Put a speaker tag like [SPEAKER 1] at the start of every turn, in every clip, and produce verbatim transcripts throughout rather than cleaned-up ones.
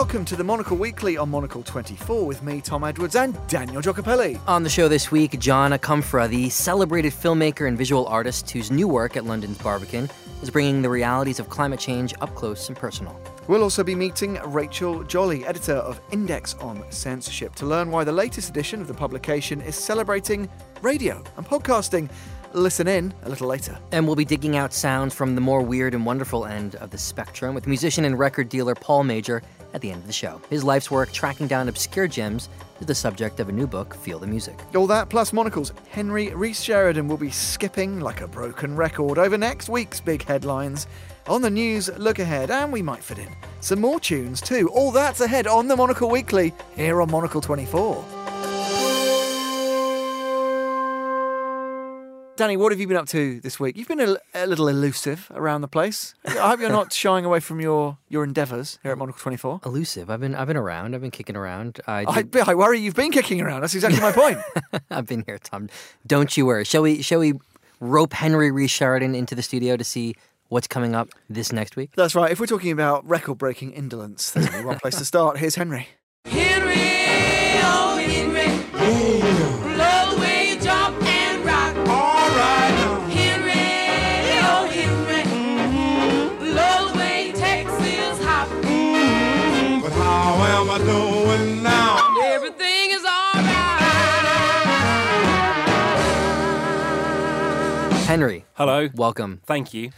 [SPEAKER 1] welcome to the Monocle Weekly on Monocle twenty-four with me, Tom Edwards, and Daniel Giacopelli.
[SPEAKER 2] On the show this week, John Akomfrah, the celebrated filmmaker and visual artist whose new work at London's Barbican is bringing the realities of climate change up close and personal.
[SPEAKER 1] We'll also be meeting Rachel Jolly, editor of Index on Censorship, to learn why the latest edition of the publication is celebrating radio and podcasting. Listen in a little later.
[SPEAKER 2] And we'll be digging out sounds from the more weird and wonderful end of the spectrum with musician and record dealer Paul Major at the end of the show. His life's work tracking down obscure gems is the subject of a new book, Feel the Music.
[SPEAKER 1] All that plus Monocle's Henry Rees Sheridan will be skipping like a broken record over next week's big headlines. On the news, look ahead, and we might fit in some more tunes too. All that's ahead on the Monocle Weekly here on Monocle twenty-four. Danny, what have you been up to this week? You've been a, a little elusive around the place. I hope you're not shying away from your, your endeavours here at Monocle twenty-four.
[SPEAKER 2] Elusive. I've been I've been around. I've been kicking around. I,
[SPEAKER 1] I, I worry you've been kicking around. That's exactly my point.
[SPEAKER 2] I've been here, Tom. Don't you worry. Shall we? Shall we rope Henry Rees Sheridan into the studio to see what's coming up this next week?
[SPEAKER 1] That's right. If we're talking about record-breaking indolence, there's only one place to start. Here's Henry.
[SPEAKER 3] Henry, oh Henry, yeah. Love the way you jump and rock. All right now. Henry, oh Henry, mm-hmm. Love the way you Texas hop. Mm-hmm. But how am I doing now? Everything is all right.
[SPEAKER 2] Henry.
[SPEAKER 4] Hello.
[SPEAKER 2] Welcome.
[SPEAKER 4] Thank you.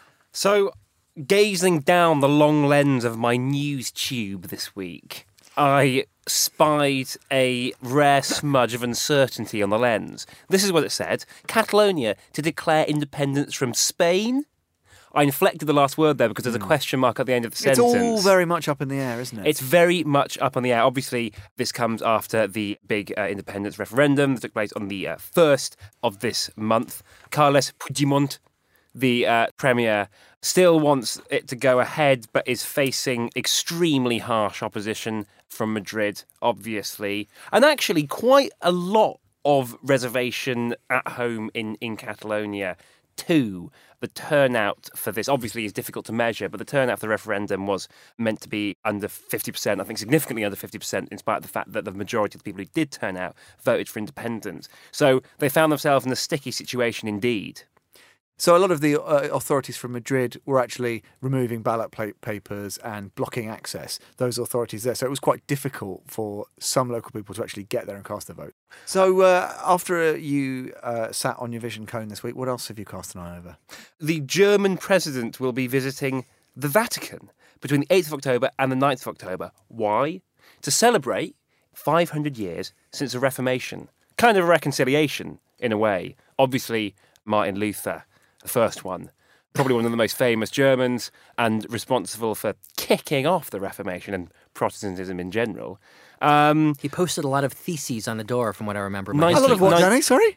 [SPEAKER 4] So, gazing down the long lens of my news tube this week, I spied a rare smudge of uncertainty on the lens. This is what it said: Catalonia to declare independence from Spain. I inflected the last word there because there's a question mark at the end of the
[SPEAKER 1] It's
[SPEAKER 4] sentence.
[SPEAKER 1] all very much up in the air, isn't it?
[SPEAKER 4] It's very much up on the air. Obviously, this comes after the big uh, independence referendum that took place on the uh, first of this month. Carles Puigdemont, the uh, Premier, still wants it to go ahead, but is facing extremely harsh opposition from Madrid, obviously. And actually quite a lot of reservation at home in, in Catalonia, too. The turnout for this obviously is difficult to measure, but the turnout for the referendum was meant to be under fifty percent, I think significantly under fifty percent, in spite of the fact that the majority of the people who did turn out voted for independence. So they found themselves in a sticky situation indeed.
[SPEAKER 1] So a lot of the uh, authorities from Madrid were actually removing ballot pa- papers and blocking access, those authorities there. So it was quite difficult for some local people to actually get there and cast their vote. So uh, after you uh, sat on your vision cone this week, what else have you cast an eye over?
[SPEAKER 4] The German president will be visiting the Vatican between the eighth of October and the ninth of October. Why? To celebrate five hundred years since the Reformation. Kind of a reconciliation, in a way. Obviously, Martin Luther, the first one, probably one of the most famous Germans and responsible for kicking off the Reformation and Protestantism in general. Um,
[SPEAKER 2] He posted a lot of theses on the door, from what I remember.
[SPEAKER 4] Nice.
[SPEAKER 1] A lot of what,
[SPEAKER 4] Nine-
[SPEAKER 1] Danny? Sorry?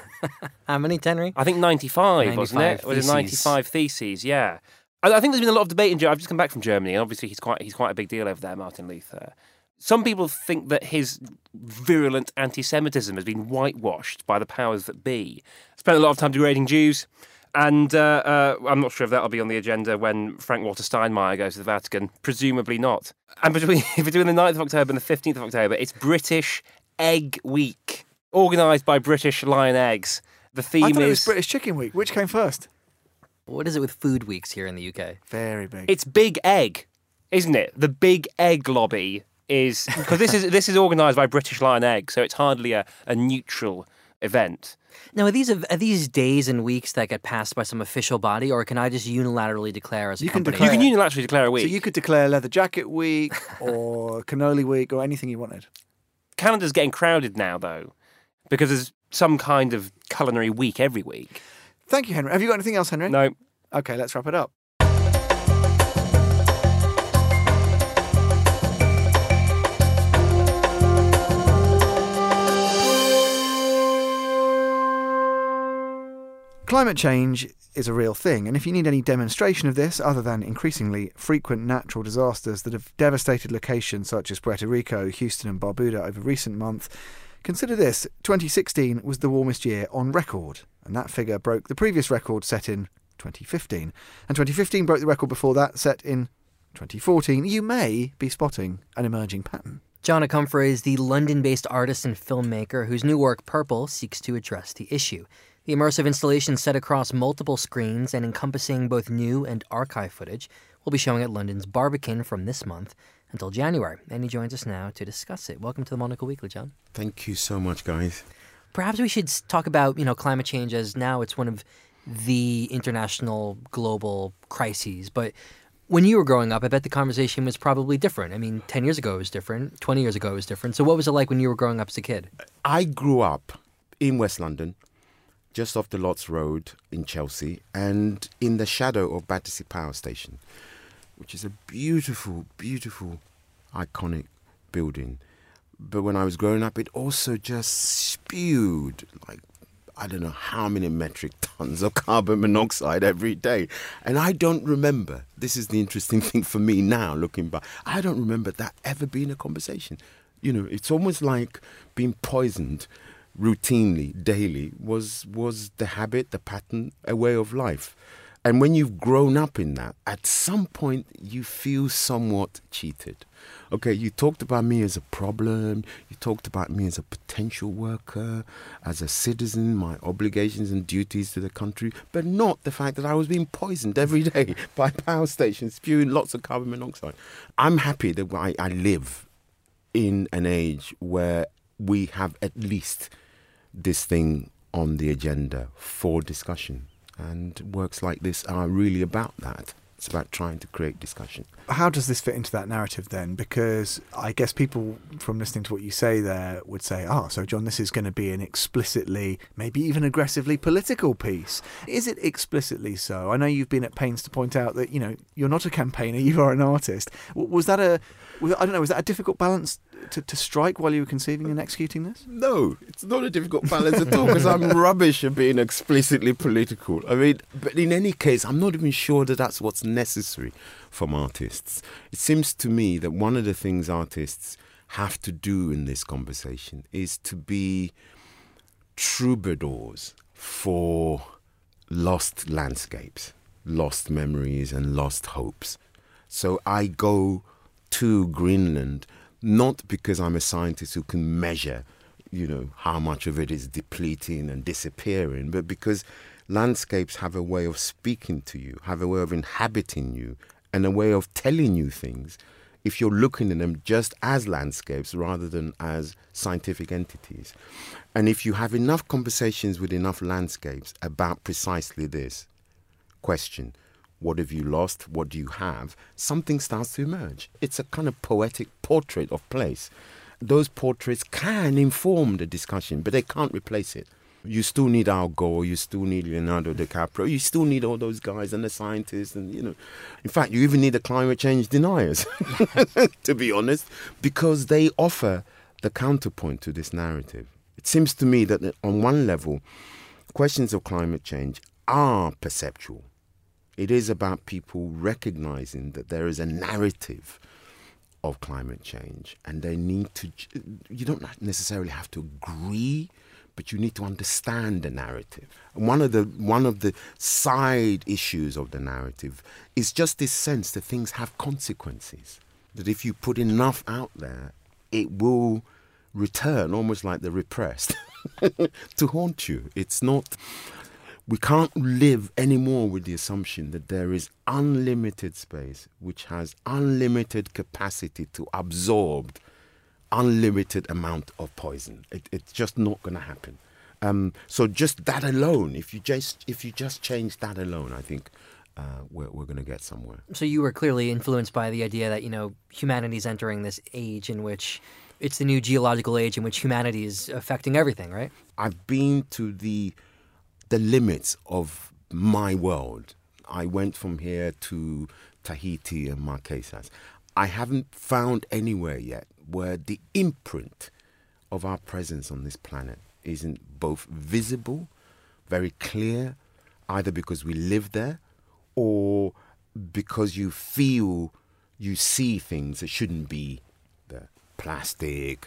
[SPEAKER 2] How many, Henry?
[SPEAKER 4] I think ninety-five, wasn't it?
[SPEAKER 2] ninety-five
[SPEAKER 4] Was it
[SPEAKER 2] theses.
[SPEAKER 4] ninety-five theses? Yeah. I, I think there's been a lot of debate in Germany. I've just come back from Germany, and obviously he's quite he's quite a big deal over there, Martin Luther. Some people think that his virulent anti-Semitism has been whitewashed by the powers that be. Spent a lot of time degrading Jews. And uh, uh, I'm not sure if that'll be on the agenda when Frank Walter Steinmeier goes to the Vatican. Presumably not. And between between the ninth of October and the fifteenth of October, it's British Egg Week, organised by British Lion Eggs. The theme
[SPEAKER 1] I thought
[SPEAKER 4] is...
[SPEAKER 1] it was British Chicken Week. Which came first?
[SPEAKER 2] What is it with food weeks here in the U K?
[SPEAKER 1] Very big.
[SPEAKER 4] It's Big Egg, isn't it? The Big Egg lobby is... Because this is this is organised by British Lion Egg, so it's hardly a, a neutral event.
[SPEAKER 2] Now, are these are these days and weeks that get passed by some official body, or can I just unilaterally declare as a
[SPEAKER 1] You can
[SPEAKER 2] company?
[SPEAKER 1] declare-
[SPEAKER 4] You can unilaterally declare a week.
[SPEAKER 1] So you could declare Leather Jacket Week or Cannoli Week or anything you wanted.
[SPEAKER 4] Calendar's getting crowded now, though, because there's some kind of culinary week every week.
[SPEAKER 1] Thank you, Henry. Have you got anything else, Henry?
[SPEAKER 4] No.
[SPEAKER 1] Okay, let's wrap it up. Climate change is a real thing, and if you need any demonstration of this, other than increasingly frequent natural disasters that have devastated locations such as Puerto Rico, Houston and Barbuda over recent months, consider this. twenty sixteen was the warmest year on record, and that figure broke the previous record set in twenty fifteen. And twenty fifteen broke the record before that, set in twenty fourteen, you may be spotting an emerging pattern.
[SPEAKER 2] John Akomfrah is the London-based artist and filmmaker whose new work, Purple, seeks to address the issue. The immersive installation set across multiple screens and encompassing both new and archive footage will be showing at London's Barbican from this month until January. And he joins us now to discuss it. Welcome to the Monocle Weekly, John.
[SPEAKER 5] Thank you so much, guys.
[SPEAKER 2] Perhaps we should s- talk about, you know, climate change, as now it's one of the international global crises. But when you were growing up, I bet the conversation was probably different. I mean, ten years ago it was different. twenty years ago it was different. So what was it like when you were growing up as a kid?
[SPEAKER 5] I grew up in West London, just off the Lotts Road in Chelsea, and in the shadow of Battersea Power Station, which is a beautiful, beautiful, iconic building. But when I was growing up, it also just spewed like, I don't know how many metric tons of carbon monoxide every day. And I don't remember, this is the interesting thing for me now, looking back, I don't remember that ever being a conversation. You know, it's almost like being poisoned routinely, daily, was was the habit, the pattern, a way of life. And when you've grown up in that, at some point you feel somewhat cheated. Okay, you talked about me as a problem, you talked about me as a potential worker, as a citizen, my obligations and duties to the country, but not the fact that I was being poisoned every day by power stations, spewing lots of carbon monoxide. I'm happy that I, I live in an age where we have at least this thing on the agenda for discussion. And works like this are really about that. It's about trying to create discussion.
[SPEAKER 1] How does this fit into that narrative then? Because I guess people, from listening to what you say there, would say, oh, so John, this is going to be an explicitly, maybe even aggressively political piece. Is it explicitly so? I know you've been at pains to point out that, you know, you're not a campaigner, you are an artist. W- Was that a, was, I don't know, was that a difficult balance to, to strike while you were conceiving and executing this?
[SPEAKER 5] No, it's not a difficult balance at all, because I'm rubbish at being explicitly political. I mean, but in any case, I'm not even sure that that's what's necessary from artists. It seems to me that one of the things artists have to do in this conversation is to be troubadours for lost landscapes, lost memories and lost hopes. So I go to Greenland not because I'm a scientist who can measure, you know, how much of it is depleting and disappearing, but because landscapes have a way of speaking to you, have a way of inhabiting you, and a way of telling you things if you're looking at them just as landscapes rather than as scientific entities. And if you have enough conversations with enough landscapes about precisely this question, what have you lost? What do you have? Something starts to emerge. It's a kind of poetic portrait of place. Those portraits can inform the discussion, but they can't replace it. You still need Al Gore, you still need Leonardo DiCaprio, you still need all those guys and the scientists, and, you know, in fact, you even need the climate change deniers, to be honest, because they offer the counterpoint to this narrative. It seems to me that on one level, questions of climate change are perceptual. It is about people recognizing that there is a narrative of climate change, and they need to, you don't necessarily have to agree, but you need to understand the narrative. And one of the one of the side issues of the narrative is just this sense that things have consequences, that if you put enough out there, it will return, almost like the repressed, to haunt you. It's not... We can't live anymore with the assumption that there is unlimited space which has unlimited capacity to absorb unlimited amount of poison. It, it's just not going to happen. Um, so just that alone, if you just if you just change that alone, I think uh, we're we're going to get somewhere.
[SPEAKER 2] So you were clearly influenced by the idea that, you know, humanity's entering this age in which it's the new geological age in which humanity is affecting everything, right?
[SPEAKER 5] I've been to the the limits of my world. I went from here to Tahiti and Marquesas. I haven't found anywhere yet where the imprint of our presence on this planet isn't both visible, very clear, either because we live there or because you feel, you see things that shouldn't be there. Plastic,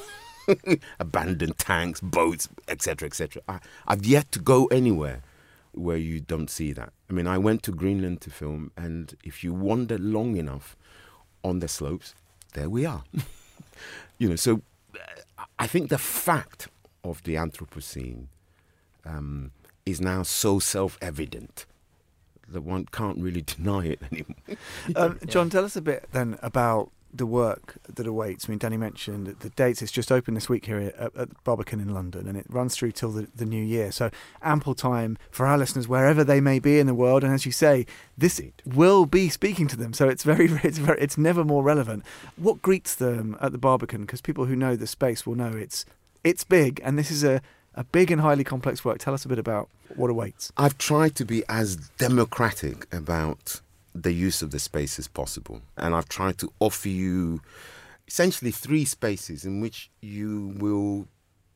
[SPEAKER 5] abandoned tanks, boats, et cetera, et cetera. I, I've yet to go anywhere where you don't see that. I mean, I went to Greenland to film, and if you wander long enough on the slopes, there we are. You know, so uh, I think the fact of the Anthropocene um, is now so self-evident that one can't really deny it anymore.
[SPEAKER 1] Um, John, tell us a bit then about the work that awaits. I mean, Danny mentioned that the dates. It's just opened this week here at, at Barbican in London, and it runs through till the, the new year. So ample time for our listeners wherever they may be in the world. And as you say, this will be speaking to them. So it's very, it's very, it's never more relevant. What greets them at the Barbican? Because people who know the space will know it's it's big, and this is a a big and highly complex work. Tell us a bit about what awaits.
[SPEAKER 5] I've tried to be as democratic about the use of the space as possible. And I've tried to offer you essentially three spaces in which you will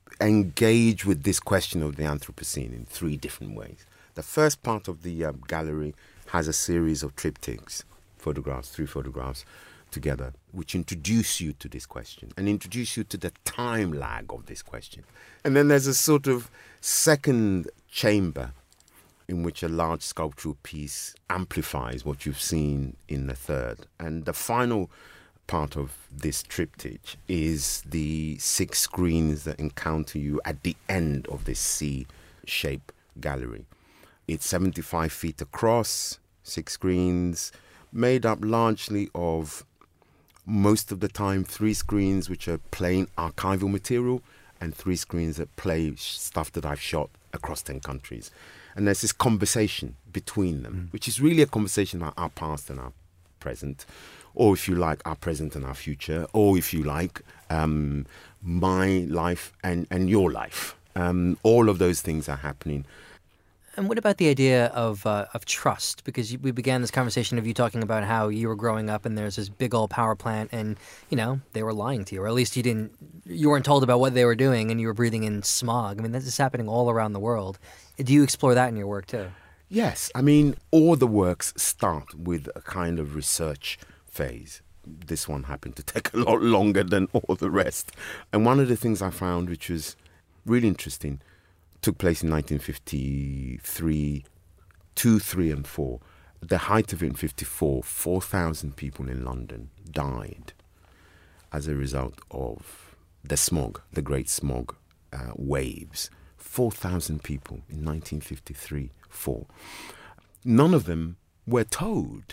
[SPEAKER 5] engage with this question of the Anthropocene in three different ways. The first part of the uh, gallery has a series of triptychs, photographs, three photographs together, which introduce you to this question and introduce you to the time lag of this question. And then there's a sort of second chamber in which a large sculptural piece amplifies what you've seen in the third. And the final part of this triptych is the six screens that encounter you at the end of this C-shaped gallery. It's seventy-five feet across, six screens, made up largely of, most of the time, three screens which are plain archival material and three screens that play stuff that I've shot across ten countries. And there's this conversation between them, mm. which is really a conversation about our past and our present, or if you like, our present and our future, or if you like, um, my life and, and your life. Um, all of those things are happening.
[SPEAKER 2] And what about the idea of uh, of trust? Because we began this conversation of you talking about how you were growing up and there's this big old power plant and, you know, they were lying to you, or at least you didn't, you weren't told about what they were doing and you were breathing in smog. I mean, this is happening all around the world. Do you explore that in your work too?
[SPEAKER 5] Yes. I mean, all the works start with a kind of research phase. This one happened to take a lot longer than all the rest. And one of the things I found, which was really interesting, took place in nineteen fifty-three, two, three, and four. At the height of it in fifty-four, four thousand people in London died as a result of the smog, the Great Smog uh, waves. four thousand people in nineteen fifty-three, four. None of them were told.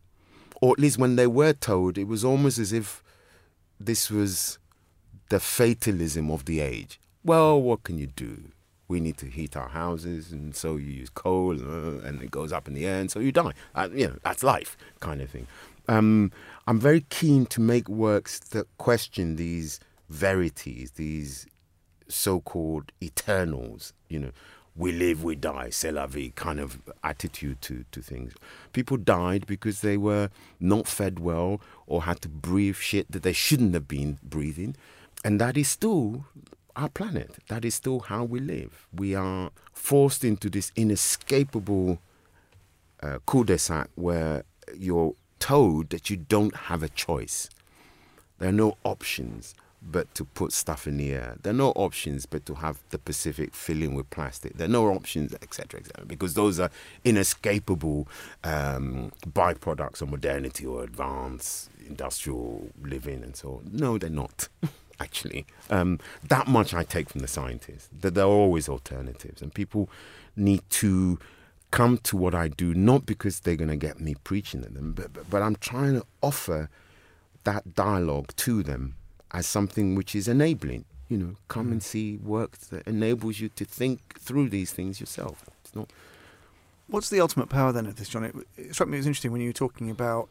[SPEAKER 5] Or at least when they were told, it was almost as if this was the fatalism of the age. Well, what can you do? We need to heat our houses, and so you use coal, uh, and it goes up in the air, and so you die. Uh, you know, that's life, kind of thing. Um, I'm very keen to make works that question these verities, these so-called eternals. You know, we live, we die, c'est la vie kind of attitude to, to things. People died because they were not fed well or had to breathe shit that they shouldn't have been breathing, and that is still our planet. That is still how we live. We are forced into this inescapable uh, cul-de-sac where you're told that you don't have a choice. There are no options but to put stuff in the air. There are no options but to have the Pacific filling with plastic. There are no options, et cetera, et cetera, because those are inescapable um, byproducts of modernity or advanced industrial living and so on. No, they're not. Actually, um, that much I take from the scientists, that there are always alternatives, and people need to come to what I do, not because they're going to get me preaching at them, but, but, but I'm trying to offer that dialogue to them as something which is enabling. You know, come and see work that enables you to think through these things yourself. It's not.
[SPEAKER 1] What's the ultimate power then of this, John? It, it struck me as interesting when you were talking about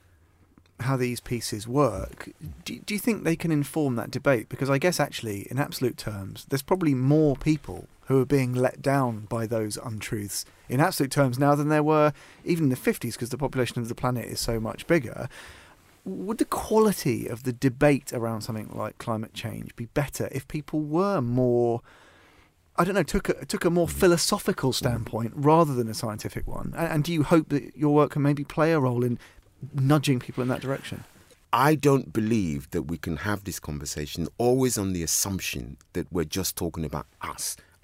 [SPEAKER 1] how these pieces work. Do, do you think they can inform that debate? Because I guess actually, in absolute terms, there's probably more people who are being let down by those untruths in absolute terms now than there were even in the fifties, because the population of the planet is so much bigger. Would the quality of the debate around something like climate change be better if people were more, I don't know, took a, took a more philosophical standpoint rather than a scientific one? And, and do you hope that your work can maybe play a role in nudging people in that direction?
[SPEAKER 5] I don't believe that we can have this conversation always on the assumption that we're just talking about us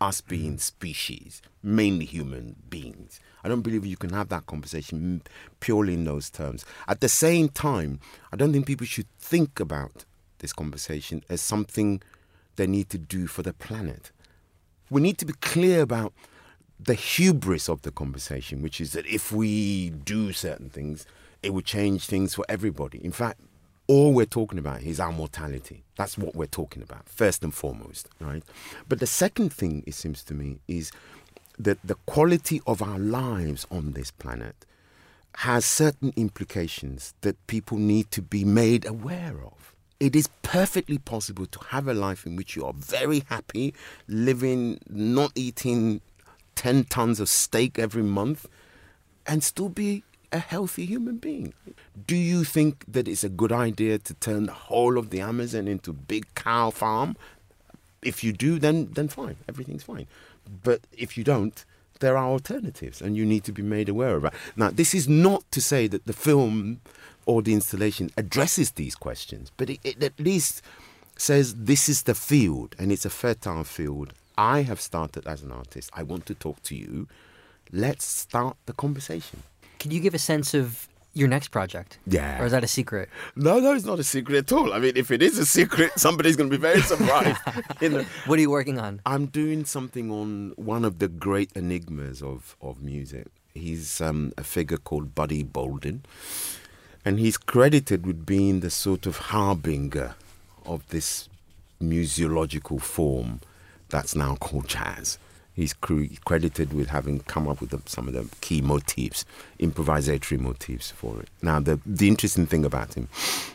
[SPEAKER 5] us being species, mainly human beings. I don't believe you can have that conversation purely in those terms. At the same time, I don't think people should think about this conversation as something they need to do for the planet. We need to be clear about the hubris of the conversation, which is that if we do certain things, it will change things for everybody. In fact, all we're talking about is our mortality. That's what we're talking about, first and foremost, right? But the second thing, it seems to me, is that the quality of our lives on this planet has certain implications that people need to be made aware of. It is perfectly possible to have a life in which you are very happy, living, not eating ten tons of steak every month, and still be a healthy human being. Do you think that it's a good idea to turn the whole of the Amazon into a big cow farm? If you do, then then fine, everything's fine. But if you don't, there are alternatives, and you need to be made aware of that. Now, this is not to say that the film or the installation addresses these questions, but it, it at least says this is the field, and it's a fertile field. I have started as an artist. I want to talk to you. Let's start the conversation.
[SPEAKER 2] Can you give a sense of your next project?
[SPEAKER 5] Yeah.
[SPEAKER 2] Or is that a secret?
[SPEAKER 5] No, no, it's not a secret at all. I mean, if it is a secret, somebody's going to be very surprised. You know,
[SPEAKER 2] What are you working on?
[SPEAKER 5] I'm doing something on one of the great enigmas of, of music. He's um, a figure called Buddy Bolden, and he's credited with being the sort of harbinger of this museological form that's now called jazz. He's cre- credited with having come up with the, some of the key motifs, improvisatory motifs for it. Now, the, the interesting thing about him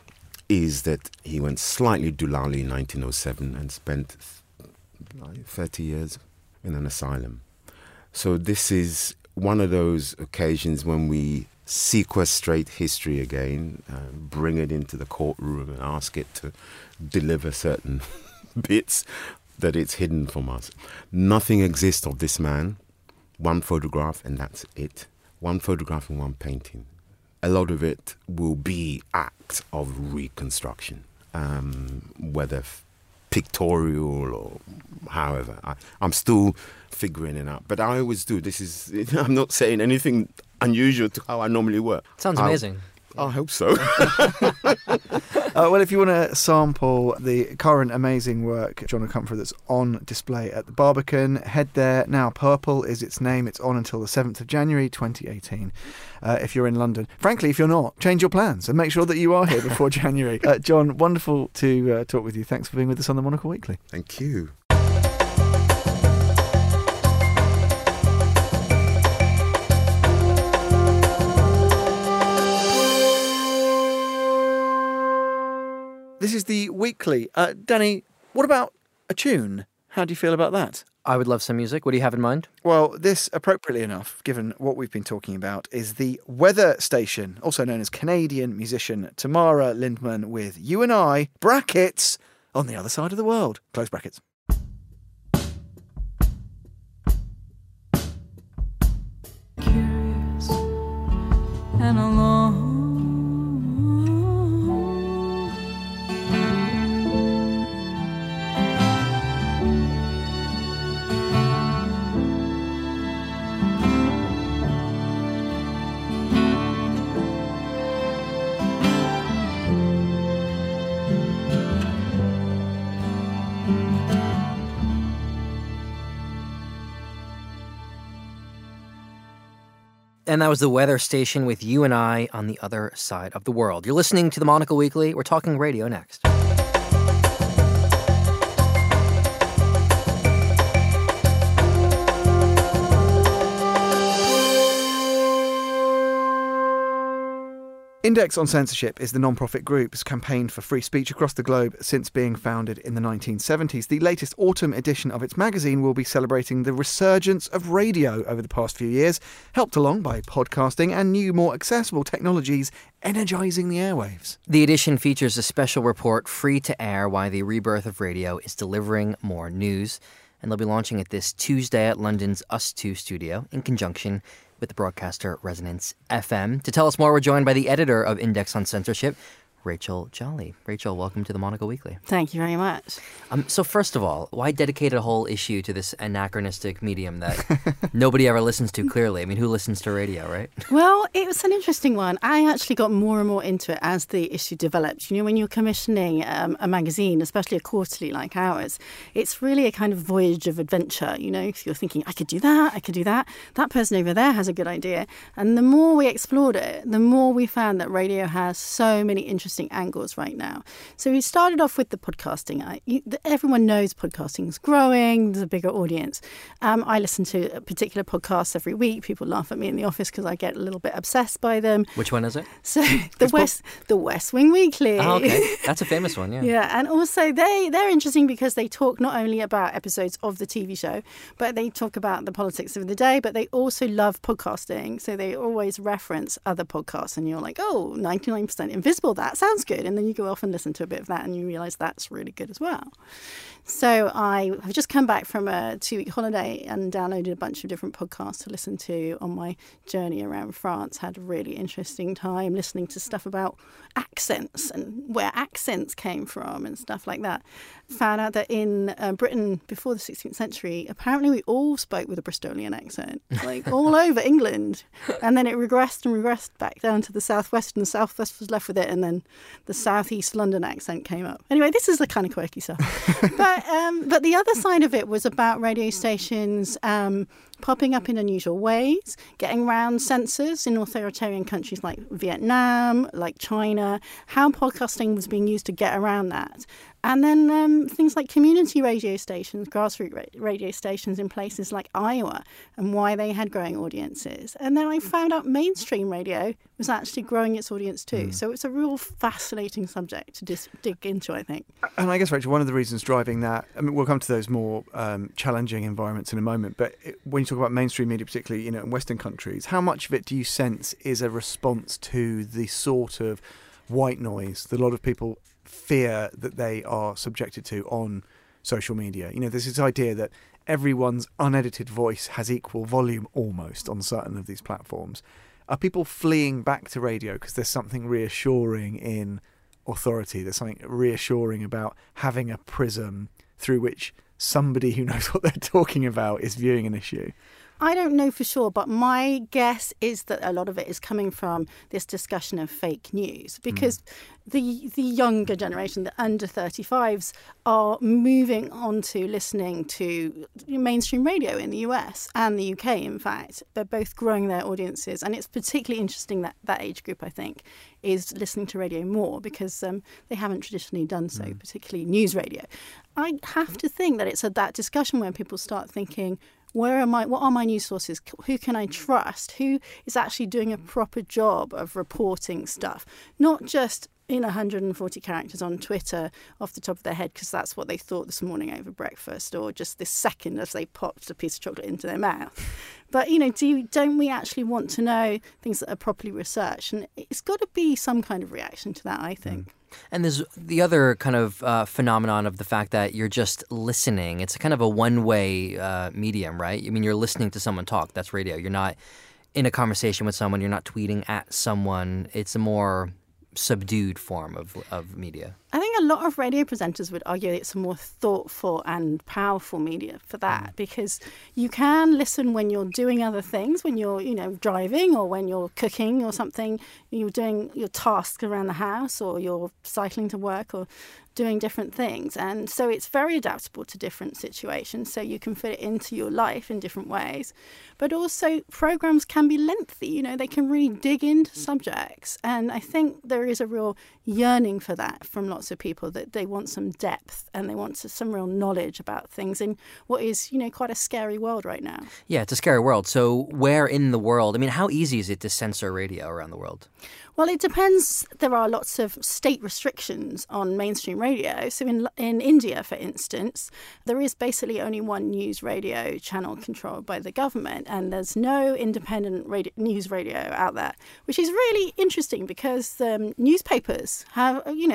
[SPEAKER 5] is that he went slightly doolally in nineteen oh seven and spent thirty years in an asylum. So this is one of those occasions when we sequestrate history again, uh, bring it into the courtroom and ask it to deliver certain bits that it's hidden from us. Nothing exists of this man. One photograph and that's it. One photograph and one painting. A lot of it will be acts of reconstruction, um, whether f- pictorial or however. I, I'm still figuring it out. But I always do. This is, I'm not saying anything unusual to how I normally work.
[SPEAKER 2] Sounds
[SPEAKER 5] I'll-
[SPEAKER 2] amazing.
[SPEAKER 5] I hope so.
[SPEAKER 1] Uh, well, if you want to sample the current amazing work, John O'Comfort, that's on display at the Barbican, head there now. Purple is its name. It's on until the seventh of January twenty eighteen. Uh, if you're in London. Frankly, if you're not, change your plans and make sure that you are here before January. Uh, John, wonderful to uh, talk with you. Thanks for being with us on the Monocle Weekly.
[SPEAKER 5] Thank you.
[SPEAKER 1] This is the weekly. Uh, Danny, what about a tune? How do you feel about that?
[SPEAKER 2] I would love some music. What do you have in mind?
[SPEAKER 1] Well, this, appropriately enough, given what we've been talking about, is the Weather Station, also known as Canadian musician Tamara Lindman with You and I, brackets, on the other side of the world. Close brackets.
[SPEAKER 3] Curious and alone.
[SPEAKER 2] And that was the Weather Station with You and I on the other side of the world. You're listening to the Monocle Weekly. We're talking radio next.
[SPEAKER 1] Index on Censorship is the non-profit group's campaign for free speech across the globe since being founded in the nineteen seventies. The latest autumn edition of its magazine will be celebrating the resurgence of radio over the past few years, helped along by podcasting and new, more accessible technologies energising the airwaves.
[SPEAKER 2] The edition features a special report, Free to Air, Why the Rebirth of Radio is Delivering More News. And they'll be launching it this Tuesday at London's Us two studio in conjunction with the broadcaster Resonance F M. To tell us more, we're joined by the editor of Index on Censorship, Rachel Jolly. Rachel, welcome to the Monocle Weekly.
[SPEAKER 6] Thank you very much.
[SPEAKER 2] Um, so first of all, why dedicate a whole issue to this anachronistic medium that nobody ever listens to, clearly? I mean, who listens to radio, right?
[SPEAKER 6] Well, it was an interesting one. I actually got more and more into it as the issue developed. You know, when you're commissioning um, a magazine, especially a quarterly like ours, it's really a kind of voyage of adventure. You know, if you're thinking, I could do that, I could do that, that person over there has a good idea. And the more we explored it, the more we found that radio has so many interesting angles right now. So we started off with the podcasting. I, you, everyone knows podcasting is growing. There's a bigger audience. Um, I listen to particular podcasts every week. People laugh at me in the office because I get a little bit obsessed by them.
[SPEAKER 2] Which one is it?
[SPEAKER 6] So the West, the West Wing Weekly.
[SPEAKER 2] Oh, okay. That's a famous one, yeah.
[SPEAKER 6] Yeah, and also they, they're interesting because they talk not only about episodes of the T V show, but they talk about the politics of the day, but they also love podcasting. So they always reference other podcasts and you're like, oh, ninety-nine percent Invisible, that sounds good. And then you go off and listen to a bit of that and you realise that's really good as well. So I have just come back from a two-week holiday and downloaded a bunch of different podcasts to listen to on my journey around France. Had a really interesting time listening to stuff about accents and where accents came from and stuff like that. Found out that in uh, Britain before the sixteenth century, apparently we all spoke with a Bristolian accent, like all over England. And then it regressed and regressed back down to the southwest, and the southwest was left with it, and then the southeast London accent came up. Anyway, this is the kind of quirky stuff. But um, but the other side of it was about radio stations um, popping up in unusual ways, getting around censors in authoritarian countries like Vietnam, like China, how podcasting was being used to get around that. And then um, things like community radio stations, grassroots ra- radio stations in places like Iowa, and why they had growing audiences. And then I found out mainstream radio was actually growing its audience too. Mm. So it's a real fascinating subject to dis- dig into, I think.
[SPEAKER 1] And I guess, Rachel, one of the reasons driving that, I mean, we'll come to those more um, challenging environments in a moment, but it, when you talk about mainstream media, particularly, you know, in Western countries, how much of it do you sense is a response to the sort of white noise that a lot of people fear that they are subjected to on social media? You know, there's this idea that everyone's unedited voice has equal volume almost on certain of these platforms. Are people fleeing back to radio because there's something reassuring in authority? There's something reassuring about having a prism through which somebody who knows what they're talking about is viewing an issue?
[SPEAKER 6] I don't know for sure, but my guess is that a lot of it is coming from this discussion of fake news, because mm. the the younger generation, the under thirty-fives, are moving on to listening to mainstream radio in the U S and the U K, in fact. They're both growing their audiences, and it's particularly interesting that that age group, I think, is listening to radio more because um, they haven't traditionally done so, mm. particularly news radio. I have to think that it's at that discussion when people start thinking, where am I? What are my news sources? Who can I trust? Who is actually doing a proper job of reporting stuff? Not just in one hundred forty characters on Twitter off the top of their head because that's what they thought this morning over breakfast, or just this second as they popped a piece of chocolate into their mouth. But, you know, do you, don't we actually want to know things that are properly researched? And it's got to be some kind of reaction to that, I think. Mm.
[SPEAKER 2] And there's the other kind of uh, phenomenon of the fact that you're just listening. It's a kind of a one-way uh, medium, right? I mean, you're listening to someone talk. That's radio. You're not in a conversation with someone. You're not tweeting at someone. It's a more subdued form of of media. I
[SPEAKER 6] think a lot of radio presenters would argue it's a more thoughtful and powerful media for that, mm. because you can listen when you're doing other things, when you're, you know, driving or when you're cooking or something, you're doing your tasks around the house or you're cycling to work or doing different things. And so it's very adaptable to different situations, so you can fit it into your life in different ways. But also programs can be lengthy, you know, they can really dig into subjects. And I think there is a real yearning for that from lots of people, that they want some depth and they want some real knowledge about things in what is, you know, quite a scary world right now.
[SPEAKER 2] Yeah, it's a scary world. So where in the world, I mean, how easy is it to censor radio around the world?
[SPEAKER 6] Well, it depends. There are lots of state restrictions on mainstream radio. So in in India, for instance, there is basically only one news radio channel controlled by the government, and there's no independent radio, news radio out there, which is really interesting because um, newspapers have, you know, there's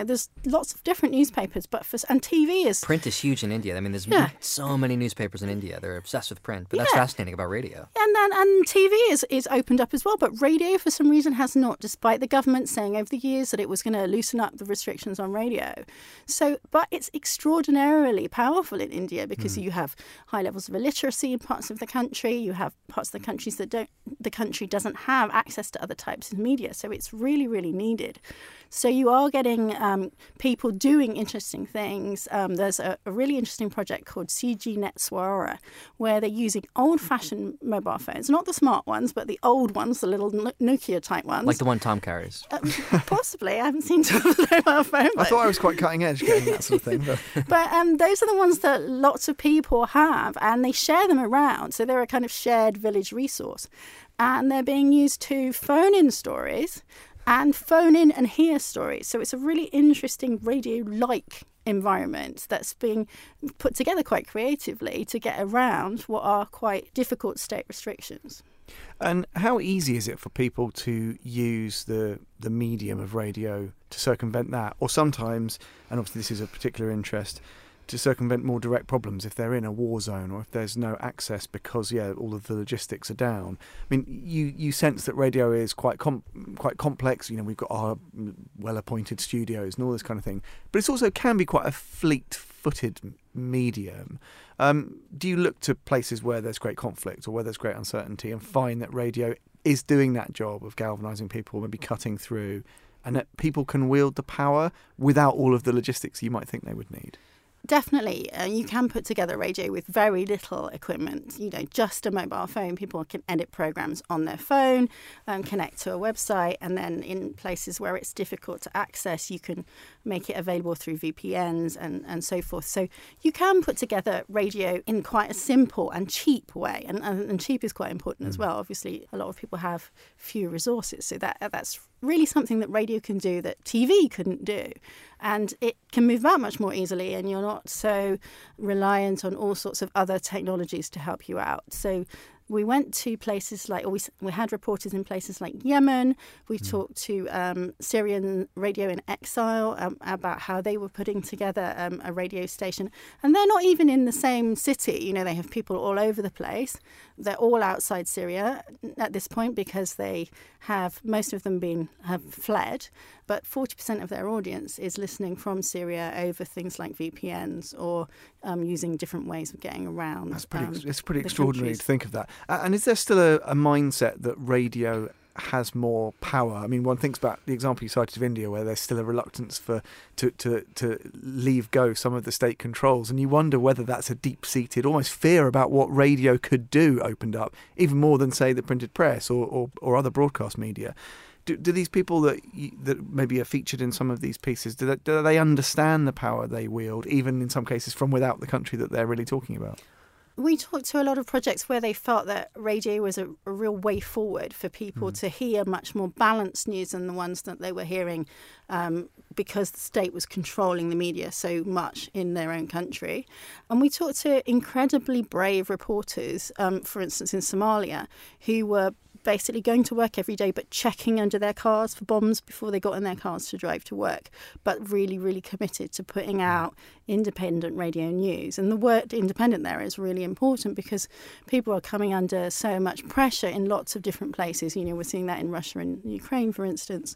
[SPEAKER 6] lots of different newspapers, but for and T V is
[SPEAKER 2] Print is huge in India. I mean, there's
[SPEAKER 6] Yeah.
[SPEAKER 2] so many newspapers in India. They're obsessed with print. But that's
[SPEAKER 6] Yeah.
[SPEAKER 2] fascinating about radio.
[SPEAKER 6] And then and T V is, is opened up as well, but radio for some reason has not, despite the government saying over the years that it was going to loosen up the restrictions on radio. So, but it's extraordinarily powerful in India because you have high levels of illiteracy in parts of the country. You have parts of the countries that don't, the country doesn't have access to other types of media. So it's really, really needed. So you are getting um, people doing interesting things. Um, there's a, a really interesting project called C G Net Swara, where they're using old-fashioned mobile phones, not the smart ones, but the old ones, the little No- Nokia-type ones.
[SPEAKER 2] Like the one Tom carries.
[SPEAKER 6] Um, possibly. I haven't seen Tom's mobile phone.
[SPEAKER 1] I
[SPEAKER 6] But,
[SPEAKER 1] thought I was quite cutting edge getting that sort of thing. But
[SPEAKER 6] but um, those are the ones that lots of people have, and they share them around. So they're a kind of shared village resource. And they're being used to phone in stories and phone in and hear stories. So it's a really interesting radio-like environment that's being put together quite creatively to get around what are quite difficult state restrictions.
[SPEAKER 1] And how easy is it for people to use the the medium of radio to circumvent that? Or sometimes, and obviously this is a particular interest, to circumvent more direct problems if they're in a war zone or if there's no access because, yeah, all of the logistics are down. I mean, you, you sense that radio is quite com- quite complex. You know, we've got our well-appointed studios and all this kind of thing. But it also can be quite a fleet-footed medium. Um, do you look to places where there's great conflict or where there's great uncertainty and find that radio is doing that job of galvanising people, maybe cutting through, and that people can wield the power without all of the logistics you might think they would need?
[SPEAKER 6] Definitely. Uh, you can put together radio with very little equipment, you know, just a mobile phone. People can edit programs on their phone, um, connect to a website, and then in places where it's difficult to access, you can make it available through V P Ns and, and so forth. So you can put together radio in quite a simple and cheap way, and, and, and cheap is quite important as well. Obviously, a lot of people have few resources, so that that's really something that radio can do that T V couldn't do. And it can move out much more easily, and you're not so reliant on all sorts of other technologies to help you out. So we went to places like, or we, we had reporters in places like Yemen. We mm. talked to um, Syrian Radio in Exile um, about how they were putting together um, a radio station. And they're not even in the same city. You know, they have people all over the place. They're all outside Syria at this point because they have, most of them been, have fled. But forty percent of their audience is listening from Syria over things like V P Ns or um, using different ways of getting around.
[SPEAKER 1] That's pretty.
[SPEAKER 6] Um,
[SPEAKER 1] it's pretty
[SPEAKER 6] the
[SPEAKER 1] extraordinary
[SPEAKER 6] countries.
[SPEAKER 1] to think of that. Uh, and is there still a, a mindset that radio has more power? I mean, one thinks about the example you cited of India, where there's still a reluctance for to to to leave go some of the state controls, and you wonder whether that's a deep-seated almost fear about what radio could do opened up, even more than say the printed press or or, or other broadcast media. Do, do these people that you, that maybe are featured in some of these pieces, do they, do they understand the power they wield, even in some cases from without the country that they're really talking about?
[SPEAKER 6] We talked to a lot of projects where they felt that radio was a, a real way forward for people mm. to hear much more balanced news than the ones that they were hearing um, because the state was controlling the media so much in their own country. And we talked to incredibly brave reporters, um, for instance, in Somalia, who were basically going to work every day but checking under their cars for bombs before they got in their cars to drive to work, but really, really committed to putting out independent radio news. And the word independent there is really important because people are coming under so much pressure in lots of different places. You know, we're seeing that in Russia and Ukraine, for instance,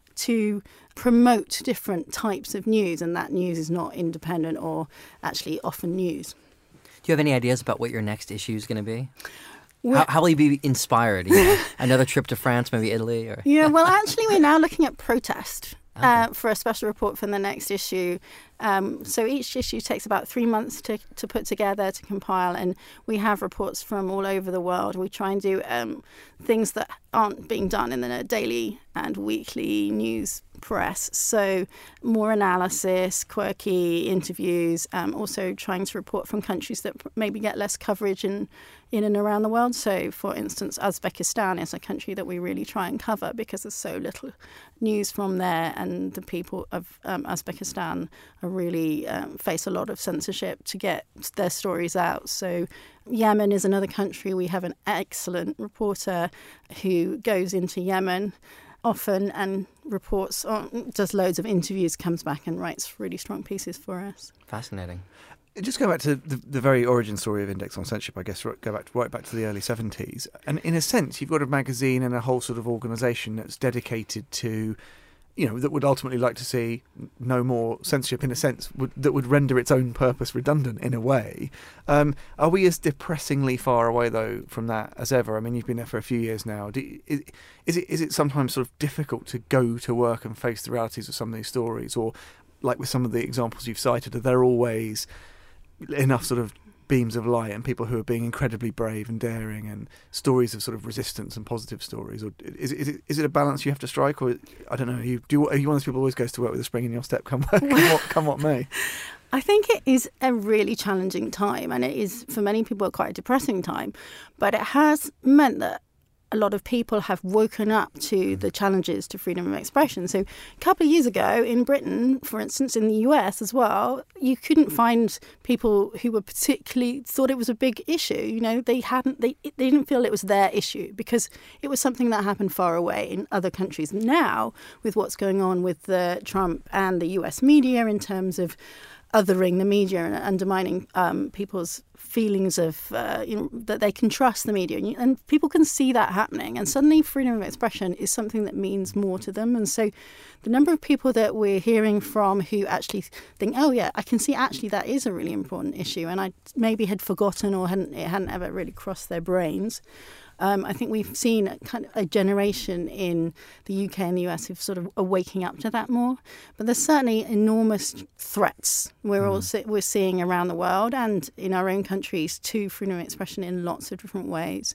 [SPEAKER 6] to promote different types of news, and that news is not independent or actually often news.
[SPEAKER 2] Do you have any ideas about what your next issue is going to be? How, how will you be inspired? You know? Another trip to France, maybe Italy? Or
[SPEAKER 6] Yeah, well, actually, we're now looking at protest
[SPEAKER 2] Okay.
[SPEAKER 6] uh, for a special report for the next issue. Um, so each issue takes about three months to, to put together, to compile, and we have reports from all over the world. We try and do um, things that aren't being done in the daily and weekly news press. So more analysis, quirky interviews, um, also trying to report from countries that maybe get less coverage in, in and around the world. So, for instance, Uzbekistan is a country that we really try and cover because there's so little news from there, and the people of um, Uzbekistan are really um, face a lot of censorship to get their stories out. So Yemen is another country. We have an excellent reporter who goes into Yemen often and reports on, does loads of interviews, comes back and writes really strong pieces for us.
[SPEAKER 2] Fascinating.
[SPEAKER 1] Just go back to the, the very origin story of Index on Censorship, I guess, right- go back right back to the early seventies. And in a sense, you've got a magazine and a whole sort of organisation that's dedicated to, you know, that would ultimately like to see no more censorship, in a sense, would, that would render its own purpose redundant in a way. Um, are we as depressingly far away, though, from that as ever? I mean, you've been there for a few years now. Do you, is, is it is it sometimes sort of difficult to go to work and face the realities of some of these stories? Or, like with some of the examples you've cited, are there always enough sort of beams of light and people who are being incredibly brave and daring and stories of sort of resistance and positive stories? Or is, is, it, is it a balance you have to strike? Or, I don't know, you, do, are you one of those people who always goes to work with a spring in your step, come, come, what, come what may?
[SPEAKER 6] I think it is a really challenging time, and it is, for many people, quite a depressing time. But it has meant that a lot of people have woken up to the challenges to freedom of expression. So a couple of years ago in Britain, for instance, in the U S as well, you couldn't find people who were particularly thought it was a big issue. You know, they hadn't, they, they didn't feel it was their issue because it was something that happened far away in other countries. Now, with what's going on with the Trump and the U S media in terms of othering the media and undermining um, people's feelings of uh, you know, that they can trust the media, and, you, and people can see that happening, and suddenly freedom of expression is something that means more to them. And so the number of people that we're hearing from who actually think, oh yeah, I can see actually that is a really important issue, and I maybe had forgotten or hadn't it hadn't ever really crossed their brains. Um, I think we've seen a, kind of a generation in the U K and the U S who've sort of are waking up to that more. But there's certainly enormous threats we're mm. all see, we're seeing around the world and in our own countries to freedom of expression in lots of different ways.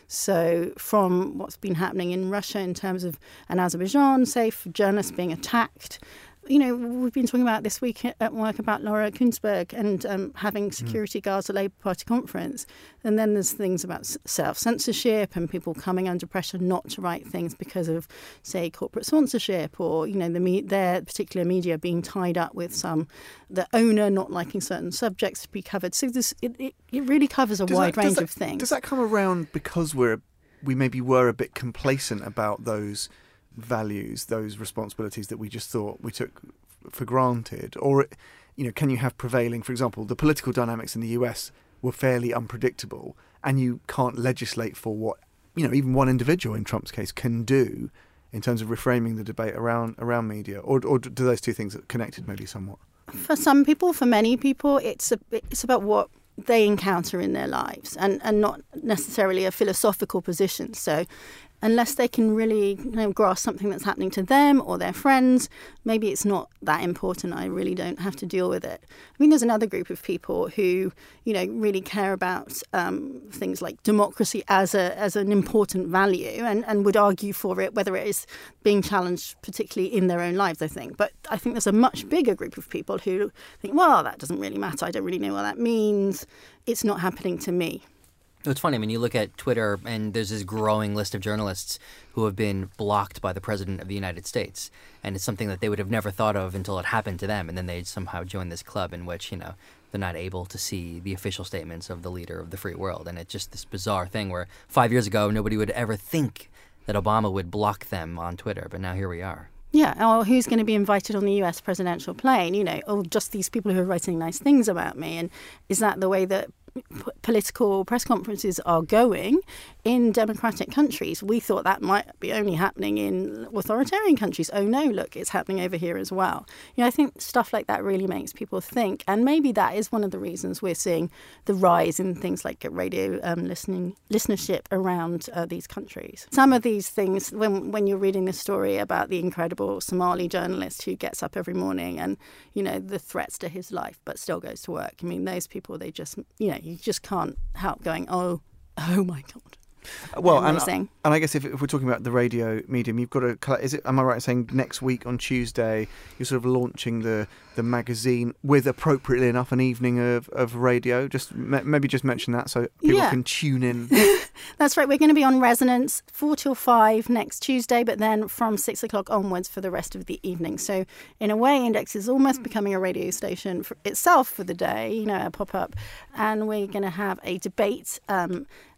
[SPEAKER 6] So from what's been happening in Russia in terms of and Azerbaijan, say, for journalists being attacked. You know, we've been talking about this week at work about Laura Kuenssberg and um, having security guards at Labour Party conference. And then there's things about self-censorship and people coming under pressure not to write things because of, say, corporate sponsorship or, you know, the me- their particular media being tied up with some, the owner not liking certain subjects to be covered. So this it, it, it really covers a
[SPEAKER 1] Does
[SPEAKER 6] wide
[SPEAKER 1] that-
[SPEAKER 6] range
[SPEAKER 1] does that-
[SPEAKER 6] of things.
[SPEAKER 1] Does that come around because we're we maybe were a bit complacent about those values, those responsibilities that we just thought we took for granted? Or, you know, can you have prevailing, for example, the political dynamics in the U S were fairly unpredictable and you can't legislate for what, you know, even one individual in Trump's case can do in terms of reframing the debate around around media? Or, or do those two things connected maybe somewhat?
[SPEAKER 6] For some people, for many people, it's a, it's about what they encounter in their lives and, and not necessarily a philosophical position. So unless they can really you know, grasp something that's happening to them or their friends, maybe it's not that important. I really don't have to deal with it. I mean, there's another group of people who, you know, really care about um, things like democracy as a as an important value and, and would argue for it, whether it is being challenged particularly in their own lives, I think. But I think there's a much bigger group of people who think, well, that doesn't really matter. I don't really know what that means. It's not happening to me.
[SPEAKER 2] It's funny, I mean, you look at Twitter and there's this growing list of journalists who have been blocked by the President of the United States. And it's something that they would have never thought of until it happened to them. And then they somehow join this club in which, you know, they're not able to see the official statements of the leader of the free world. And it's just this bizarre thing where five years ago, nobody would ever think that Obama would block them on Twitter. But now here we are.
[SPEAKER 6] Yeah, or who's going to be invited on the U S presidential plane? You know, oh, just these people who are writing nice things about me. And is that the way that p- political press conferences are going in democratic countries? We thought that might be only happening in authoritarian countries. Oh no, look, it's happening over here as well. You know, I think stuff like that really makes people think, and maybe that is one of the reasons we're seeing the rise in things like radio um, listening listenership around uh, these countries. Some of these things, when when you're reading the story about the incredible Somali journalist who gets up every morning and, you know, the threats to his life but still goes to work. I mean, those people, they just, you know, you just can't help going, oh, oh my God.
[SPEAKER 1] Well, and,
[SPEAKER 6] Amazing.
[SPEAKER 1] and I guess if, if we're talking about the radio medium, you've got to. Is it? Am I right in saying next week on Tuesday you're sort of launching the, the magazine with, appropriately enough, an evening of, of radio? Just maybe just mention that so people
[SPEAKER 6] Yeah.
[SPEAKER 1] can tune in.
[SPEAKER 6] That's right. We're going to be on Resonance four till five next Tuesday, but then from six o'clock onwards for the rest of the evening. So in a way, Index is almost becoming a radio station for itself for the day, you know, a pop-up. And we're going to have a debate um,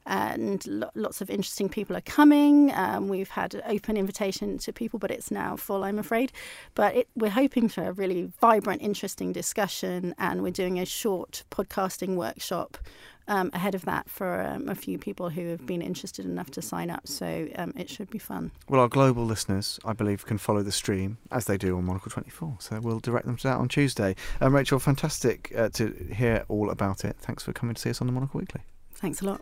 [SPEAKER 6] and lo- lots of interesting people are coming. Um, we've had an open invitation to people, but it's now full, I'm afraid. But it, we're hoping for a really vibrant, interesting discussion, and we're doing a short podcasting workshop um, ahead of that for um, a few people who have been interested enough to sign up. So um, it should be fun.
[SPEAKER 1] Well, our global listeners, I believe, can follow the stream as they do on Monocle twenty-four. So we'll direct them to that on Tuesday. Um, Rachel, fantastic uh, to hear all about it. Thanks for coming to see us on the Monocle Weekly.
[SPEAKER 6] Thanks a lot.